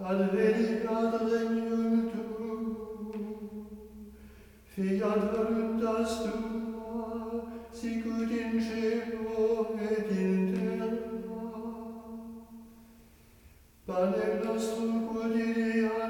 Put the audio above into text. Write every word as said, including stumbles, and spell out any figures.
adveniat regnum tuum, fiat voluntas tua, sicut in cielo et in terra. Panem nostrum quotidianum